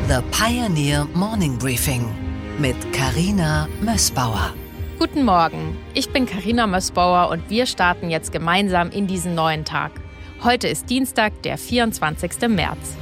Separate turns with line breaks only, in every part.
The Pioneer Morning Briefing mit Carina Mössbauer.
Guten Morgen, ich bin Carina Mössbauer und wir starten jetzt gemeinsam in diesen neuen Tag. Heute ist Dienstag, der 24. März.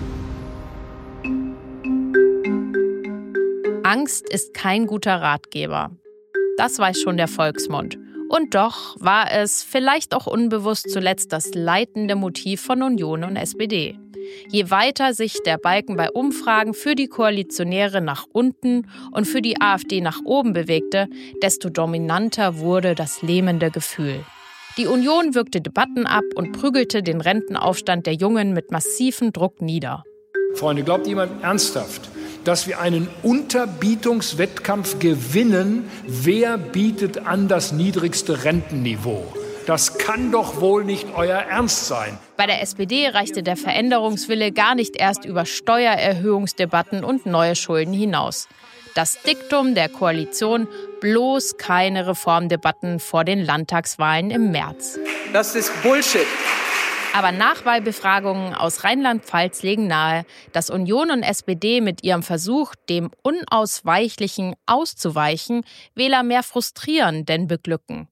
Angst ist kein guter Ratgeber. Das weiß schon der Volksmund. Und doch war es, vielleicht auch unbewusst, zuletzt das leitende Motiv von Union und SPD. Je weiter sich der Balken bei Umfragen für die Koalitionäre nach unten und für die AfD nach oben bewegte, desto dominanter wurde das lähmende Gefühl. Die Union wirkte Debatten ab und prügelte den Rentenaufstand der Jungen mit massivem Druck nieder.
Freunde, glaubt jemand ernsthaft, dass wir einen Unterbietungswettkampf gewinnen? Wer bietet an das niedrigste Rentenniveau? Das kann doch wohl nicht euer Ernst sein.
Bei der SPD reichte der Veränderungswille gar nicht erst über Steuererhöhungsdebatten und neue Schulden hinaus. Das Diktum der Koalition: bloß keine Reformdebatten vor den Landtagswahlen im März.
Das ist Bullshit.
Aber Nachwahlbefragungen aus Rheinland-Pfalz legen nahe, dass Union und SPD mit ihrem Versuch, dem Unausweichlichen auszuweichen, Wähler mehr frustrieren denn beglücken.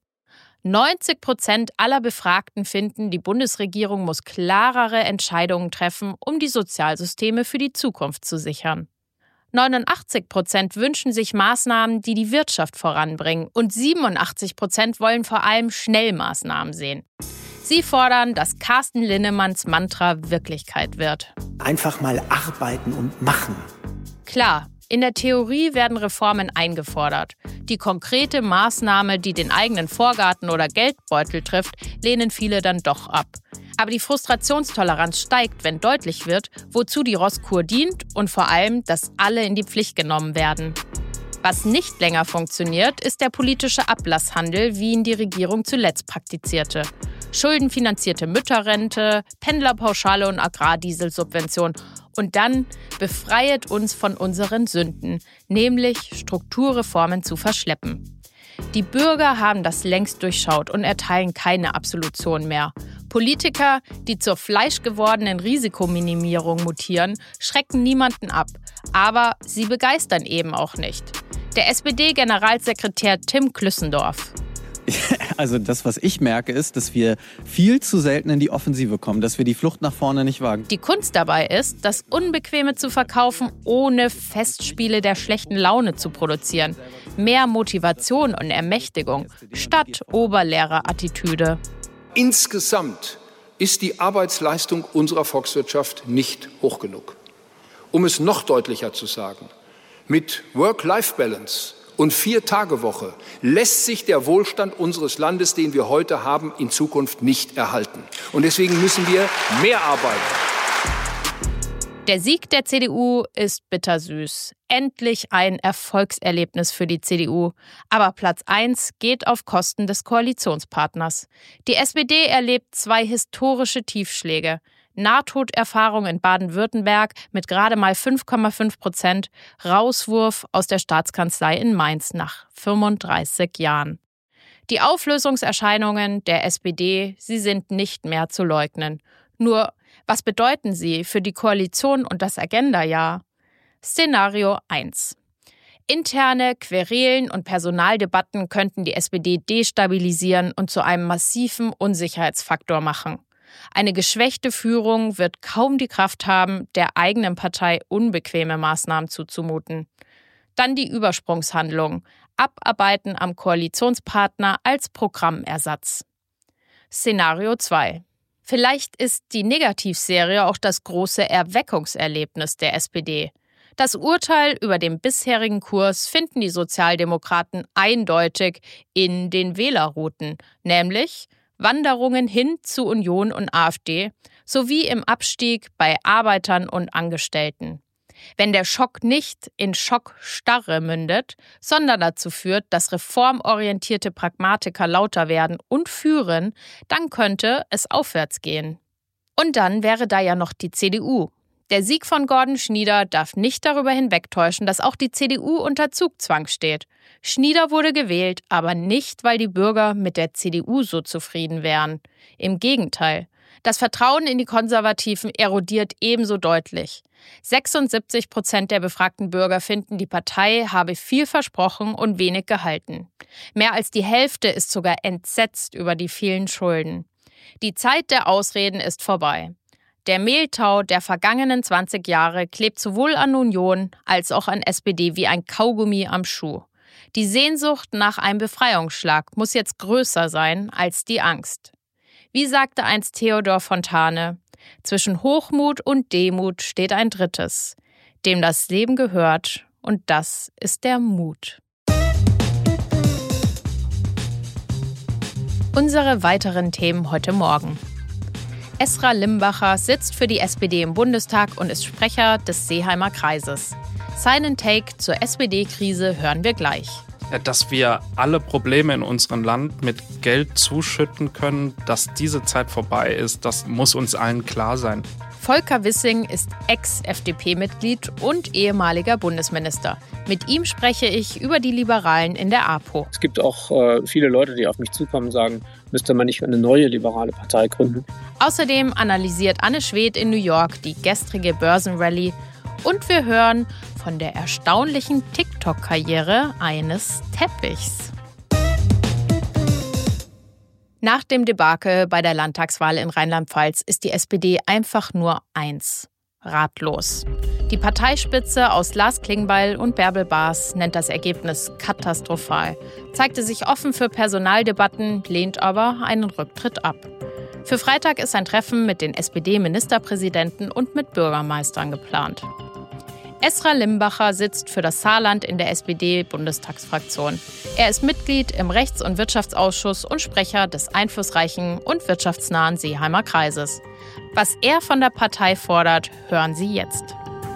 90% aller Befragten finden, die Bundesregierung muss klarere Entscheidungen treffen, um die Sozialsysteme für die Zukunft zu sichern. 89% wünschen sich Maßnahmen, die die Wirtschaft voranbringen, und 87% wollen vor allem Schnellmaßnahmen sehen. Sie fordern, dass Carsten Linnemanns Mantra Wirklichkeit wird.
Einfach mal arbeiten und machen.
Klar, in der Theorie werden Reformen eingefordert. Die konkrete Maßnahme, die den eigenen Vorgarten oder Geldbeutel trifft, lehnen viele dann doch ab. Aber die Frustrationstoleranz steigt, wenn deutlich wird, wozu die Rosskur dient und vor allem, dass alle in die Pflicht genommen werden. Was nicht länger funktioniert, ist der politische Ablasshandel, wie ihn die Regierung zuletzt praktizierte. Schuldenfinanzierte Mütterrente, Pendlerpauschale und Agrardieselsubvention. Und dann befreit uns von unseren Sünden, nämlich Strukturreformen zu verschleppen. Die Bürger haben das längst durchschaut und erteilen keine Absolution mehr. Politiker, die zur fleischgewordenen Risikominimierung mutieren, schrecken niemanden ab. Aber sie begeistern eben auch nicht. Der SPD-Generalsekretär Tim Klüssendorf.
Also das, was ich merke, ist, dass wir viel zu selten in die Offensive kommen, dass wir die Flucht nach vorne nicht wagen.
Die Kunst dabei ist, das Unbequeme zu verkaufen, ohne Festspiele der schlechten Laune zu produzieren. Mehr Motivation und Ermächtigung statt Oberlehrerattitüde.
Insgesamt ist die Arbeitsleistung unserer Volkswirtschaft nicht hoch genug. Um es noch deutlicher zu sagen, mit Work-Life-Balance und 4-Tage-Woche lässt sich der Wohlstand unseres Landes, den wir heute haben, in Zukunft nicht erhalten. Und deswegen müssen wir mehr arbeiten.
Der Sieg der CDU ist bittersüß. Endlich ein Erfolgserlebnis für die CDU. Aber Platz 1 geht auf Kosten des Koalitionspartners. Die SPD erlebt 2 historische Tiefschläge. Nahtoderfahrung in Baden-Württemberg mit gerade mal 5,5%, Rauswurf aus der Staatskanzlei in Mainz nach 35 Jahren. Die Auflösungserscheinungen der SPD, sie sind nicht mehr zu leugnen. Nur, was bedeuten sie für die Koalition und das Agendajahr? Szenario 1. Interne Querelen und Personaldebatten könnten die SPD destabilisieren und zu einem massiven Unsicherheitsfaktor machen. Eine geschwächte Führung wird kaum die Kraft haben, der eigenen Partei unbequeme Maßnahmen zuzumuten. Dann die Übersprungshandlung: Abarbeiten am Koalitionspartner als Programmersatz. Szenario 2. Vielleicht ist die Negativserie auch das große Erweckungserlebnis der SPD. Das Urteil über den bisherigen Kurs finden die Sozialdemokraten eindeutig in den Wählerrouten, nämlich Wanderungen hin zu Union und AfD sowie im Abstieg bei Arbeitern und Angestellten. Wenn der Schock nicht in Schockstarre mündet, sondern dazu führt, dass reformorientierte Pragmatiker lauter werden und führen, dann könnte es aufwärts gehen. Und dann wäre da ja noch die CDU. Der Sieg von Gordon Schnieder darf nicht darüber hinwegtäuschen, dass auch die CDU unter Zugzwang steht. Schnieder wurde gewählt, aber nicht, weil die Bürger mit der CDU so zufrieden wären. Im Gegenteil. Das Vertrauen in die Konservativen erodiert ebenso deutlich. 76% der befragten Bürger finden, die Partei habe viel versprochen und wenig gehalten. Mehr als die Hälfte ist sogar entsetzt über die vielen Schulden. Die Zeit der Ausreden ist vorbei. Der Mehltau der vergangenen 20 Jahre klebt sowohl an Union als auch an SPD wie ein Kaugummi am Schuh. Die Sehnsucht nach einem Befreiungsschlag muss jetzt größer sein als die Angst. Wie sagte einst Theodor Fontane, zwischen Hochmut und Demut steht ein Drittes, dem das Leben gehört, und das ist der Mut. Unsere weiteren Themen heute Morgen. Esra Limbacher sitzt für die SPD im Bundestag und ist Sprecher des Seeheimer Kreises. Seinen Take zur SPD-Krise hören wir gleich.
Dass wir alle Probleme in unserem Land mit Geld zuschütten können, dass diese Zeit vorbei ist, das muss uns allen klar sein.
Volker Wissing ist Ex-FDP-Mitglied und ehemaliger Bundesminister. Mit ihm spreche ich über die Liberalen in der APO.
Es gibt auch viele Leute, die auf mich zukommen und sagen, müsste man nicht eine neue liberale Partei gründen.
Außerdem analysiert Anne Schwedt in New York die gestrige Börsenrallye. Und wir hören von der erstaunlichen TikTok-Karriere eines Teppichs. Nach dem Debakel bei der Landtagswahl in Rheinland-Pfalz ist die SPD einfach nur eins: ratlos. Die Parteispitze aus Lars Klingbeil und Bärbel Baas nennt das Ergebnis katastrophal, zeigte sich offen für Personaldebatten, lehnt aber einen Rücktritt ab. Für Freitag ist ein Treffen mit den SPD-Ministerpräsidenten und mit Bürgermeistern geplant. Esra Limbacher sitzt für das Saarland in der SPD-Bundestagsfraktion. Er ist Mitglied im Rechts- und Wirtschaftsausschuss und Sprecher des einflussreichen und wirtschaftsnahen Seeheimer Kreises. Was er von der Partei fordert, hören Sie jetzt.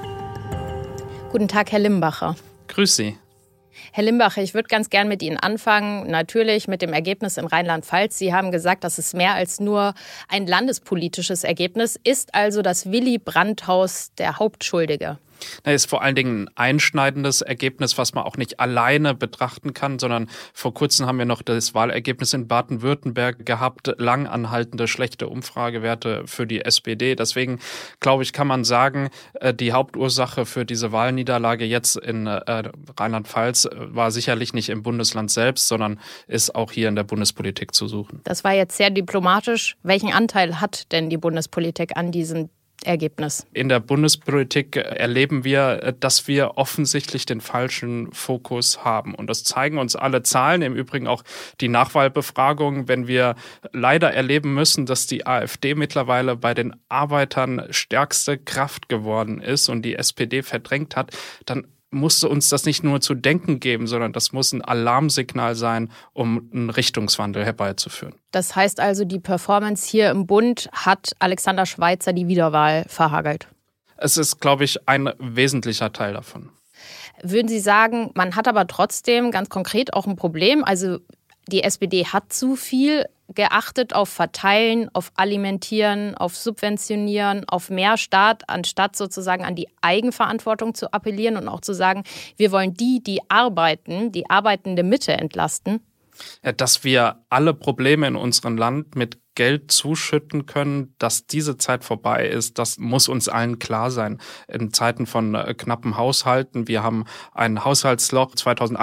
Guten Tag, Herr Limbacher.
Grüß Sie.
Herr Limbacher, ich würde ganz gern mit Ihnen anfangen, natürlich mit dem Ergebnis in Rheinland-Pfalz. Sie haben gesagt, das ist mehr als nur ein landespolitisches Ergebnis. Ist also das Willy-Brandt-Haus der Hauptschuldige?
Das ist vor allen Dingen ein einschneidendes Ergebnis, was man auch nicht alleine betrachten kann, sondern vor kurzem haben wir noch das Wahlergebnis in Baden-Württemberg gehabt, lang anhaltende schlechte Umfragewerte für die SPD. Deswegen, glaube ich, kann man sagen, die Hauptursache für diese Wahlniederlage jetzt in Rheinland-Pfalz war sicherlich nicht im Bundesland selbst, sondern ist auch hier in der Bundespolitik zu suchen.
Das war jetzt sehr diplomatisch. Welchen Anteil hat denn die Bundespolitik an diesem Ergebnis?
In der Bundespolitik erleben wir, dass wir offensichtlich den falschen Fokus haben. Und das zeigen uns alle Zahlen, im Übrigen auch die Nachwahlbefragung. Wenn wir leider erleben müssen, dass die AfD mittlerweile bei den Arbeitern stärkste Kraft geworden ist und die SPD verdrängt hat, dann musste uns das nicht nur zu denken geben, sondern das muss ein Alarmsignal sein, um einen Richtungswandel herbeizuführen.
Das heißt also, die Performance hier im Bund hat Alexander Schweitzer die Wiederwahl verhagelt?
Es ist, glaube ich, ein wesentlicher Teil davon.
Würden Sie sagen, man hat aber trotzdem ganz konkret auch ein Problem? Also die SPD hat zu viel geachtet auf Verteilen, auf Alimentieren, auf Subventionieren, auf mehr Staat, anstatt sozusagen an die Eigenverantwortung zu appellieren und auch zu sagen, wir wollen die arbeiten, die arbeitende Mitte entlasten?
Dass wir alle Probleme in unserem Land mit Geld zuschütten können, dass diese Zeit vorbei ist, das muss uns allen klar sein. In Zeiten von knappen Haushalten, wir haben ein Haushaltsloch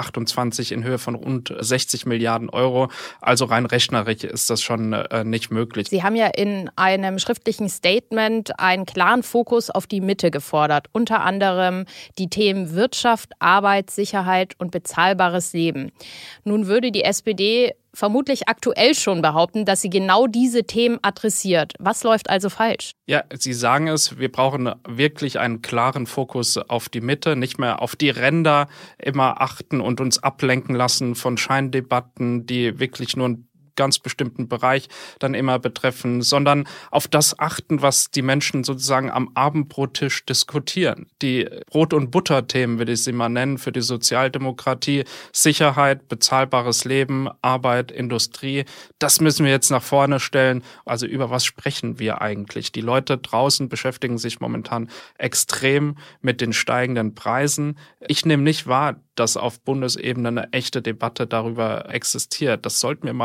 2028 in Höhe von rund 60 Milliarden Euro, also rein rechnerisch ist das schon nicht möglich.
Sie haben ja in einem schriftlichen Statement einen klaren Fokus auf die Mitte gefordert, unter anderem die Themen Wirtschaft, Arbeit, Sicherheit und bezahlbares Leben. Nun würde die SPD vermutlich aktuell schon behaupten, dass sie genau diese Themen adressiert. Was läuft also falsch?
Ja, Sie sagen es, wir brauchen wirklich einen klaren Fokus auf die Mitte, nicht mehr auf die Ränder immer achten und uns ablenken lassen von Scheindebatten, die wirklich nur ein ganz bestimmten Bereich dann immer betreffen, sondern auf das achten, was die Menschen sozusagen am Abendbrottisch diskutieren. Die Brot- und Butter-Themen, würde ich sie mal nennen, für die Sozialdemokratie, Sicherheit, bezahlbares Leben, Arbeit, Industrie, das müssen wir jetzt nach vorne stellen. Also über was sprechen wir eigentlich? Die Leute draußen beschäftigen sich momentan extrem mit den steigenden Preisen. Ich nehme nicht wahr, dass auf Bundesebene eine echte Debatte darüber existiert. Das sollten wir mal beginnen.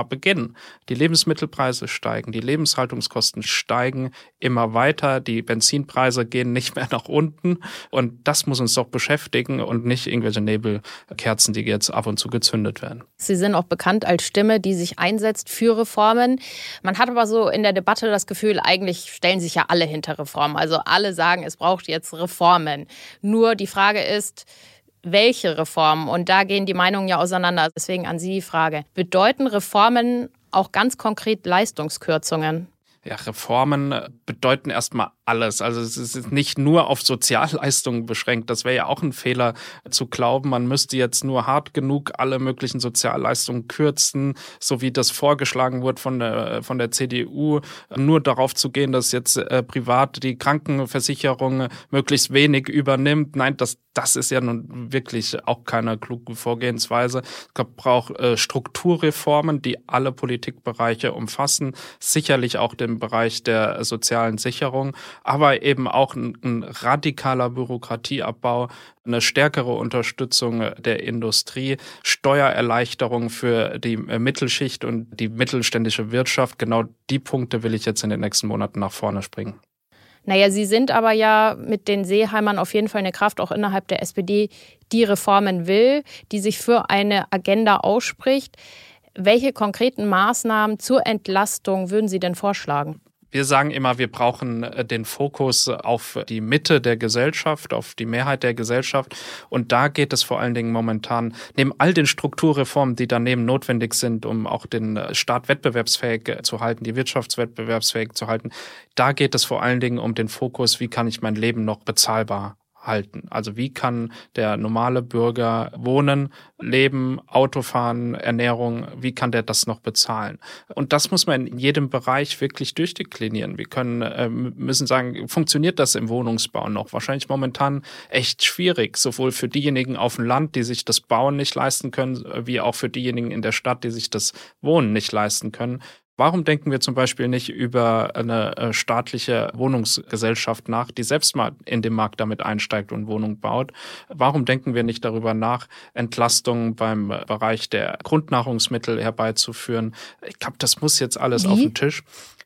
passieren? Die Lebensmittelpreise steigen, die Lebenshaltungskosten steigen immer weiter, die Benzinpreise gehen nicht mehr nach unten und das muss uns doch beschäftigen und nicht irgendwelche Nebelkerzen, die jetzt ab und zu gezündet werden.
Sie sind auch bekannt als Stimme, die sich einsetzt für Reformen. Man hat aber so in der Debatte das Gefühl, eigentlich stellen sich ja alle hinter Reformen. Also alle sagen, es braucht jetzt Reformen. Nur die Frage ist, welche Reformen? Und da gehen die Meinungen ja auseinander. Deswegen an Sie die Frage. Bedeuten Reformen auch ganz konkret Leistungskürzungen?
Ja, Reformen bedeuten erstmal alles. Also es ist nicht nur auf Sozialleistungen beschränkt. Das wäre ja auch ein Fehler zu glauben, man müsste jetzt nur hart genug alle möglichen Sozialleistungen kürzen, so wie das vorgeschlagen wird von der CDU, nur darauf zu gehen, dass jetzt privat die Krankenversicherung möglichst wenig übernimmt. Nein, das ist ja nun wirklich auch keine kluge Vorgehensweise. Es braucht Strukturreformen, die alle Politikbereiche umfassen, sicherlich auch den Bereich der sozialen Sicherung, aber eben auch ein radikaler Bürokratieabbau, eine stärkere Unterstützung der Industrie, Steuererleichterung für die Mittelschicht und die mittelständische Wirtschaft. Genau die Punkte will ich jetzt in den nächsten Monaten nach vorne springen.
Naja, Sie sind aber ja mit den Seeheimern auf jeden Fall eine Kraft, auch innerhalb der SPD, die Reformen will, die sich für eine Agenda ausspricht. Welche konkreten Maßnahmen zur Entlastung würden Sie denn vorschlagen?
Wir sagen immer, wir brauchen den Fokus auf die Mitte der Gesellschaft, auf die Mehrheit der Gesellschaft. Und da geht es vor allen Dingen momentan, neben all den Strukturreformen, die daneben notwendig sind, um auch den Staat wettbewerbsfähig zu halten, die Wirtschaft wettbewerbsfähig zu halten, da geht es vor allen Dingen um den Fokus, wie kann ich mein Leben noch bezahlbar halten. Also wie kann der normale Bürger wohnen, leben, Auto fahren, Ernährung, wie kann der das noch bezahlen? Und das muss man in jedem Bereich wirklich durchdeklinieren. Wir müssen sagen, funktioniert das im Wohnungsbau noch? Wahrscheinlich momentan echt schwierig, sowohl für diejenigen auf dem Land, die sich das Bauen nicht leisten können, wie auch für diejenigen in der Stadt, die sich das Wohnen nicht leisten können. Warum denken wir zum Beispiel nicht über eine staatliche Wohnungsgesellschaft nach, die selbst mal in den Markt damit einsteigt und Wohnungen baut? Warum denken wir nicht darüber nach, Entlastungen beim Bereich der Grundnahrungsmittel herbeizuführen? Ich glaube, das muss jetzt alles auf den Tisch,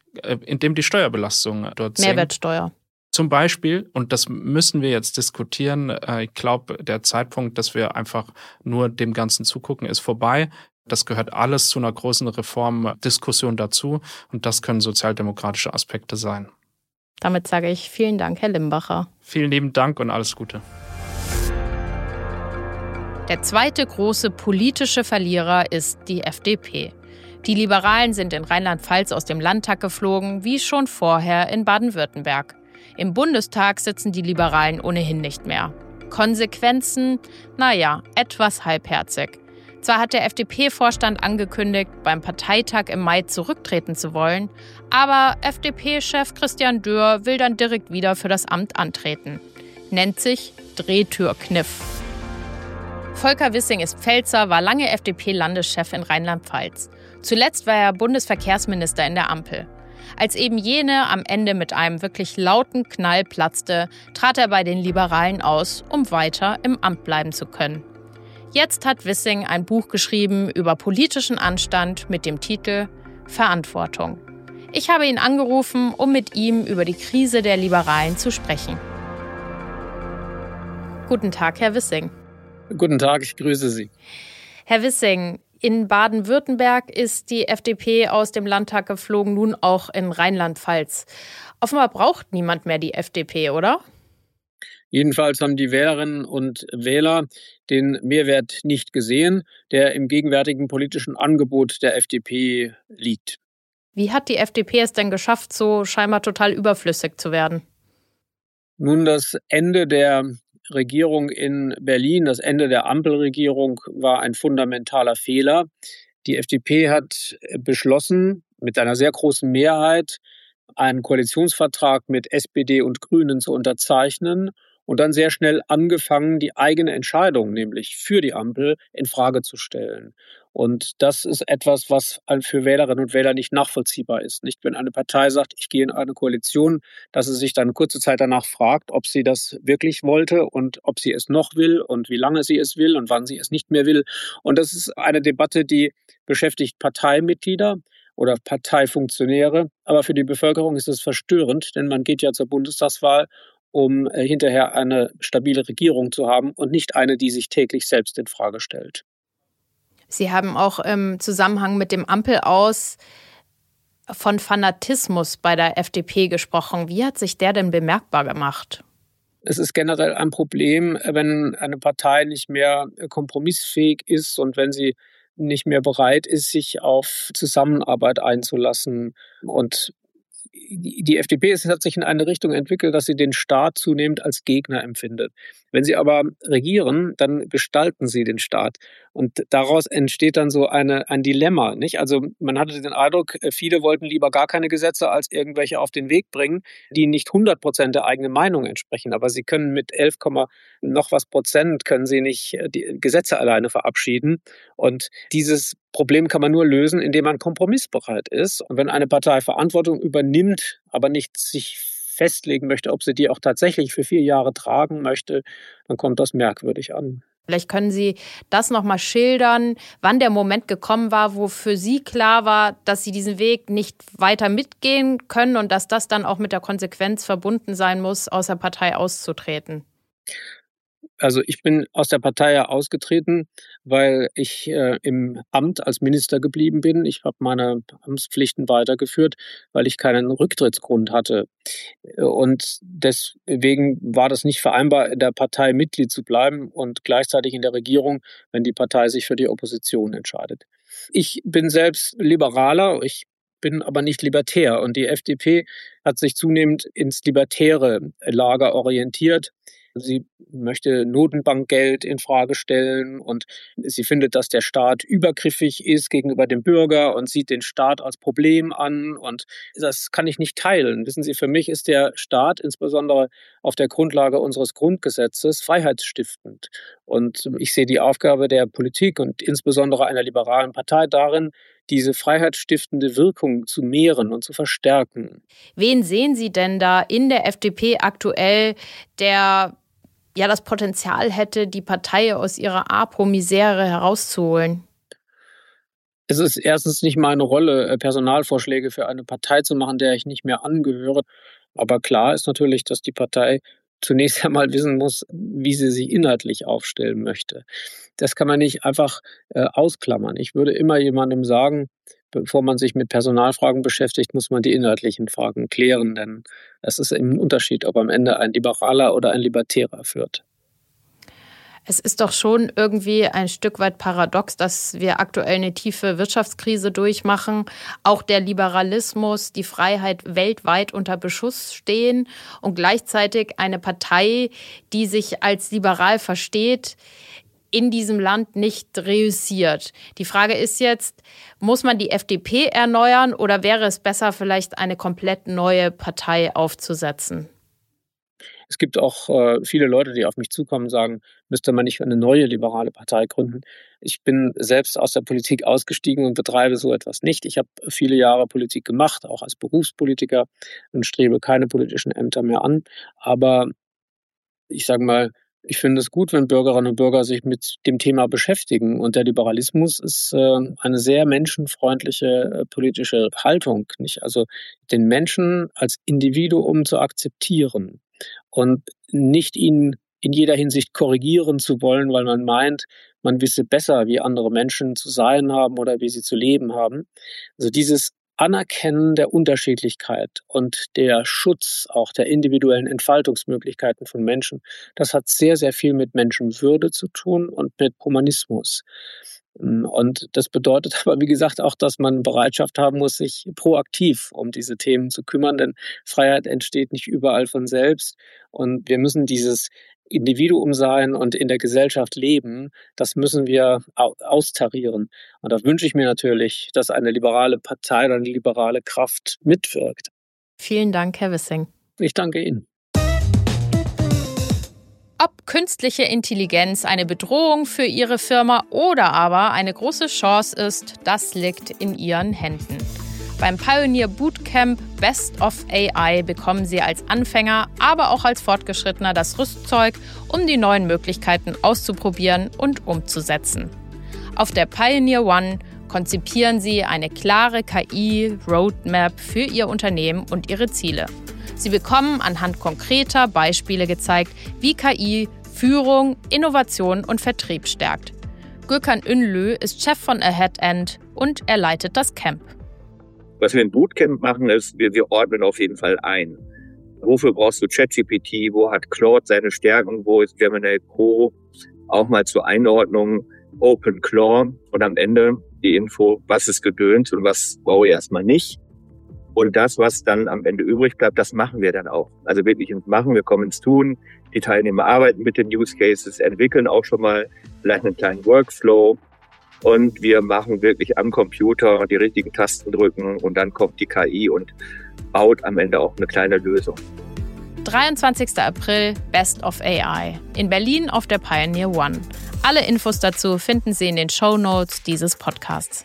indem die Steuerbelastung dort sinkt.
Mehrwertsteuer.
Zum Beispiel, und das müssen wir jetzt diskutieren, ich glaube, der Zeitpunkt, dass wir einfach nur dem Ganzen zugucken, ist vorbei. Das gehört alles zu einer großen Reformdiskussion dazu und das können sozialdemokratische Aspekte sein.
Damit sage ich vielen Dank, Herr Limbacher.
Vielen lieben Dank und alles Gute.
Der zweite große politische Verlierer ist die FDP. Die Liberalen sind in Rheinland-Pfalz aus dem Landtag geflogen, wie schon vorher in Baden-Württemberg. Im Bundestag sitzen die Liberalen ohnehin nicht mehr. Konsequenzen? Naja, etwas halbherzig. Zwar hat der FDP-Vorstand angekündigt, beim Parteitag im Mai zurücktreten zu wollen, aber FDP-Chef Christian Dürr will dann direkt wieder für das Amt antreten. Nennt sich Drehtürkniff. Volker Wissing ist Pfälzer, war lange FDP-Landeschef in Rheinland-Pfalz. Zuletzt war er Bundesverkehrsminister in der Ampel. Als eben jene am Ende mit einem wirklich lauten Knall platzte, trat er bei den Liberalen aus, um weiter im Amt bleiben zu können. Jetzt hat Wissing ein Buch geschrieben über politischen Anstand mit dem Titel Verantwortung. Ich habe ihn angerufen, um mit ihm über die Krise der Liberalen zu sprechen. Guten Tag, Herr Wissing.
Guten Tag, ich grüße Sie.
Herr Wissing, in Baden-Württemberg ist die FDP aus dem Landtag geflogen, nun auch in Rheinland-Pfalz. Offenbar braucht niemand mehr die FDP, oder?
Jedenfalls haben die Wählerinnen und Wähler den Mehrwert nicht gesehen, der im gegenwärtigen politischen Angebot der FDP liegt.
Wie hat die FDP es denn geschafft, so scheinbar total überflüssig zu werden?
Nun, das Ende der Regierung in Berlin, das Ende der Ampelregierung war ein fundamentaler Fehler. Die FDP hat beschlossen, mit einer sehr großen Mehrheit einen Koalitionsvertrag mit SPD und Grünen zu unterzeichnen und dann sehr schnell angefangen, die eigene Entscheidung, nämlich für die Ampel, in Frage zu stellen. Und das ist etwas, was für Wählerinnen und Wähler nicht nachvollziehbar ist. Nicht, wenn eine Partei sagt, ich gehe in eine Koalition, dass sie sich dann kurze Zeit danach fragt, ob sie das wirklich wollte und ob sie es noch will und wie lange sie es will und wann sie es nicht mehr will. Und das ist eine Debatte, die beschäftigt Parteimitglieder oder Parteifunktionäre. Aber für die Bevölkerung ist es verstörend, denn man geht ja zur Bundestagswahl, um hinterher eine stabile Regierung zu haben und nicht eine, die sich täglich selbst in Frage stellt.
Sie haben auch im Zusammenhang mit dem Ampel-Aus von Fanatismus bei der FDP gesprochen. Wie hat sich der denn bemerkbar gemacht?
Es ist generell ein Problem, wenn eine Partei nicht mehr kompromissfähig ist und wenn sie nicht mehr bereit ist, sich auf Zusammenarbeit einzulassen. Und die FDP hat sich in eine Richtung entwickelt, dass sie den Staat zunehmend als Gegner empfindet. Wenn sie aber regieren, dann gestalten sie den Staat. Und daraus entsteht dann so ein Dilemma, nicht? Also man hatte den Eindruck, viele wollten lieber gar keine Gesetze als irgendwelche auf den Weg bringen, die nicht 100% der eigenen Meinung entsprechen. Aber sie können mit 11, noch was Prozent können sie nicht die Gesetze alleine verabschieden. Und dieses Problem kann man nur lösen, indem man kompromissbereit ist. Und wenn eine Partei Verantwortung übernimmt, aber nicht sich festlegen möchte, ob sie die auch tatsächlich für 4 Jahre tragen möchte, dann kommt das merkwürdig an.
Vielleicht können Sie das nochmal schildern, wann der Moment gekommen war, wo für Sie klar war, dass Sie diesen Weg nicht weiter mitgehen können und dass das dann auch mit der Konsequenz verbunden sein muss, aus der Partei auszutreten.
Also ich bin aus der Partei ja ausgetreten, weil ich im Amt als Minister geblieben bin. Ich habe meine Amtspflichten weitergeführt, weil ich keinen Rücktrittsgrund hatte. Und deswegen war das nicht vereinbar, in der Partei Mitglied zu bleiben und gleichzeitig in der Regierung, wenn die Partei sich für die Opposition entscheidet. Ich bin selbst Liberaler, ich bin aber nicht libertär. Und die FDP hat sich zunehmend ins libertäre Lager orientiert. Sie möchte Notenbankgeld in Frage stellen und sie findet, dass der Staat übergriffig ist gegenüber dem Bürger und sieht den Staat als Problem an. Und das kann ich nicht teilen. Wissen Sie, für mich ist der Staat insbesondere auf der Grundlage unseres Grundgesetzes freiheitsstiftend. Und ich sehe die Aufgabe der Politik und insbesondere einer liberalen Partei darin, diese freiheitsstiftende Wirkung zu mehren und zu verstärken.
Wen sehen Sie denn da in der FDP aktuell, der ja das Potenzial hätte, die Partei aus ihrer APO-Misere herauszuholen?
Es ist erstens nicht meine Rolle, Personalvorschläge für eine Partei zu machen, der ich nicht mehr angehöre. Aber klar ist natürlich, dass die Partei zunächst einmal wissen muss, wie sie sich inhaltlich aufstellen möchte. Das kann man nicht einfach ausklammern. Ich würde immer jemandem sagen, bevor man sich mit Personalfragen beschäftigt, muss man die inhaltlichen Fragen klären, denn es ist eben ein Unterschied, ob am Ende ein Liberaler oder ein Libertärer führt.
Es ist doch schon irgendwie ein Stück weit paradox, dass wir aktuell eine tiefe Wirtschaftskrise durchmachen, auch der Liberalismus, die Freiheit weltweit unter Beschuss stehen und gleichzeitig eine Partei, die sich als liberal versteht, in diesem Land nicht reüssiert. Die Frage ist jetzt, muss man die FDP erneuern oder wäre es besser, vielleicht eine komplett neue Partei aufzusetzen?
Es gibt auch viele Leute, die auf mich zukommen und sagen, müsste man nicht eine neue liberale Partei gründen. Ich bin selbst aus der Politik ausgestiegen und betreibe so etwas nicht. Ich habe viele Jahre Politik gemacht, auch als Berufspolitiker, und strebe keine politischen Ämter mehr an. Aber ich sage mal, ich finde es gut, wenn Bürgerinnen und Bürger sich mit dem Thema beschäftigen. Und der Liberalismus ist eine sehr menschenfreundliche politische Haltung, nicht? Also den Menschen als Individuum zu akzeptieren und nicht ihn in jeder Hinsicht korrigieren zu wollen, weil man meint, man wisse besser, wie andere Menschen zu sein haben oder wie sie zu leben haben. Also dieses Anerkennen der Unterschiedlichkeit und der Schutz auch der individuellen Entfaltungsmöglichkeiten von Menschen, das hat sehr, sehr viel mit Menschenwürde zu tun und mit Humanismus. Und das bedeutet aber, wie gesagt, auch, dass man Bereitschaft haben muss, sich proaktiv um diese Themen zu kümmern, denn Freiheit entsteht nicht überall von selbst. Und wir müssen dieses Individuum sein und in der Gesellschaft leben, das müssen wir austarieren. Und da wünsche ich mir natürlich, dass eine liberale Partei oder eine liberale Kraft mitwirkt.
Vielen Dank, Herr Wissing.
Ich danke Ihnen.
Ob künstliche Intelligenz eine Bedrohung für ihre Firma oder aber eine große Chance ist, das liegt in ihren Händen. Beim Pioneer Bootcamp Best of AI bekommen Sie als Anfänger, aber auch als Fortgeschrittener das Rüstzeug, um die neuen Möglichkeiten auszuprobieren und umzusetzen. Auf der Pioneer One konzipieren Sie eine klare KI-Roadmap für Ihr Unternehmen und Ihre Ziele. Sie bekommen anhand konkreter Beispiele gezeigt, wie KI Führung, Innovation und Vertrieb stärkt. Gökhan Ünlü ist Chef von Ahead End und er leitet das Camp.
Was wir im Bootcamp machen, ist, wir ordnen auf jeden Fall ein. Wofür brauchst du ChatGPT? Wo hat Claude seine Stärken? Wo ist Gemini Pro? Auch mal zur Einordnung OpenClaw und am Ende die Info, was ist Gedöns und was brauche ich erstmal nicht. Und das, was dann am Ende übrig bleibt, das machen wir dann auch. Also wirklich ins Machen, wir kommen ins Tun. Die Teilnehmer arbeiten mit den Use Cases, entwickeln auch schon mal vielleicht einen kleinen Workflow. Und wir machen wirklich am Computer die richtigen Tasten drücken und dann kommt die KI und baut am Ende auch eine kleine Lösung.
23. April, Best of AI. In Berlin auf der Pioneer One. Alle Infos dazu finden Sie in den Shownotes dieses Podcasts.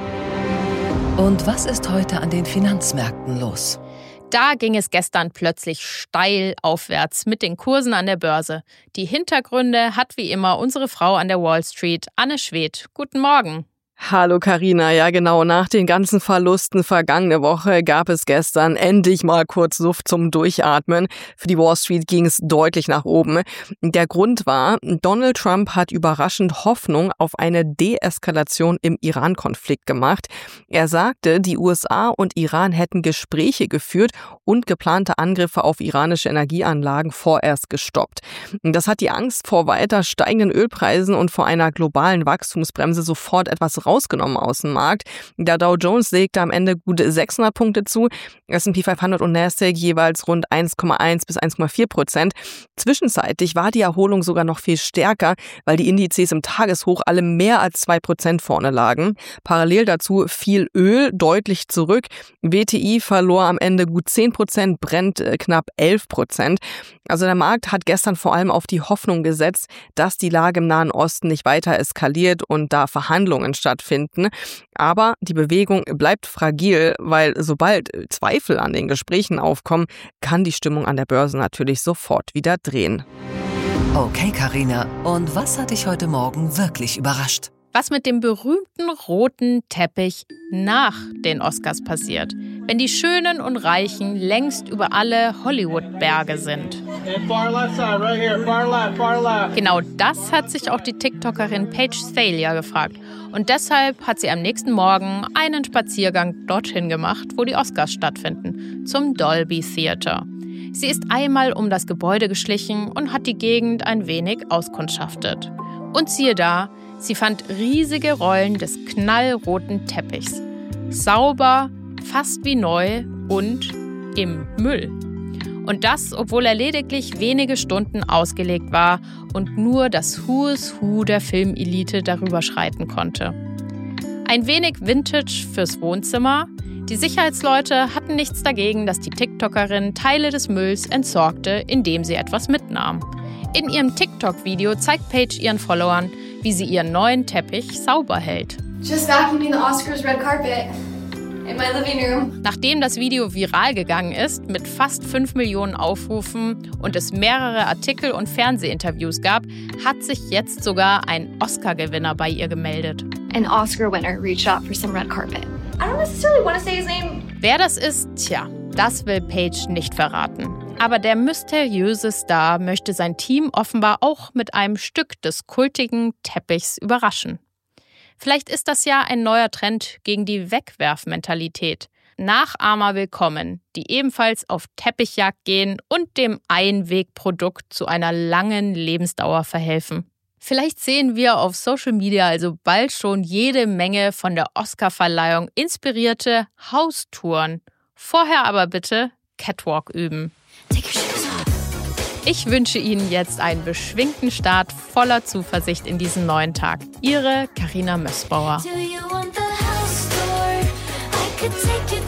Und was ist heute an den Finanzmärkten los?
Da ging es gestern plötzlich steil aufwärts mit den Kursen an der Börse. Die Hintergründe hat wie immer unsere Frau an der Wall Street, Anne Schwedt. Guten Morgen.
Hallo Carina, ja genau, nach den ganzen Verlusten vergangene Woche gab es gestern endlich mal kurz Luft zum Durchatmen. Für die Wall Street ging es deutlich nach oben. Der Grund war, Donald Trump hat überraschend Hoffnung auf eine Deeskalation im Iran-Konflikt gemacht. Er sagte, die USA und Iran hätten Gespräche geführt und geplante Angriffe auf iranische Energieanlagen vorerst gestoppt. Das hat die Angst vor weiter steigenden Ölpreisen und vor einer globalen Wachstumsbremse sofort etwas rausgenommen aus dem Markt. Der Dow Jones legte am Ende gut 600 Punkte zu, S&P 500 und Nasdaq jeweils rund 1,1 bis 1,4%. Zwischenzeitlich war die Erholung sogar noch viel stärker, weil die Indizes im Tageshoch alle mehr als 2% vorne lagen. Parallel dazu fiel Öl deutlich zurück. WTI verlor am Ende gut 10%, Brent knapp 11%. Also der Markt hat gestern vor allem auf die Hoffnung gesetzt, dass die Lage im Nahen Osten nicht weiter eskaliert und da Verhandlungen stattfinden. Aber die Bewegung bleibt fragil, weil sobald Zweifel an den Gesprächen aufkommen, kann die Stimmung an der Börse natürlich sofort wieder drehen.
Okay, Carina, und was hat dich heute Morgen wirklich überrascht?
Was mit dem berühmten roten Teppich nach den Oscars passiert, wenn die Schönen und Reichen längst über alle Hollywood-Berge sind. Genau das hat sich auch die TikTokerin Paige Thalia gefragt. Und deshalb hat sie am nächsten Morgen einen Spaziergang dorthin gemacht, wo die Oscars stattfinden, zum Dolby Theater. Sie ist einmal um das Gebäude geschlichen und hat die Gegend ein wenig auskundschaftet. Und siehe da, sie fand riesige Rollen des knallroten Teppichs. Sauber, fast wie neu und im Müll. Und das, obwohl er lediglich wenige Stunden ausgelegt war und nur das Who's Who der Filmelite darüber schreiten konnte. Ein wenig Vintage fürs Wohnzimmer. Die Sicherheitsleute hatten nichts dagegen, dass die TikTokerin Teile des Mülls entsorgte, indem sie etwas mitnahm. In ihrem TikTok-Video zeigt Paige ihren Followern, wie sie ihren neuen Teppich sauber hält.
Just vacuuming the Oscars red carpet in my living room.
Nachdem das Video viral gegangen ist, mit fast 5 Millionen Aufrufen und es mehrere Artikel und Fernsehinterviews gab, hat sich jetzt sogar ein Oscar-Gewinner bei ihr gemeldet.
An Oscar winner reached out for some red carpet. I don't necessarily want to say his name.
Wer das ist, tja, das will Paige nicht verraten. Aber der mysteriöse Star möchte sein Team offenbar auch mit einem Stück des kultigen Teppichs überraschen. Vielleicht ist das ja ein neuer Trend gegen die Wegwerfmentalität. Nachahmer willkommen, die ebenfalls auf Teppichjagd gehen und dem Einwegprodukt zu einer langen Lebensdauer verhelfen. Vielleicht sehen wir auf Social Media also bald schon jede Menge von der Oscarverleihung inspirierte Haustouren. Vorher aber bitte Catwalk üben. Ich wünsche Ihnen jetzt einen beschwingten Start voller Zuversicht in diesen neuen Tag. Ihre Carina Mössbauer.
Do you want the house tour? I could take you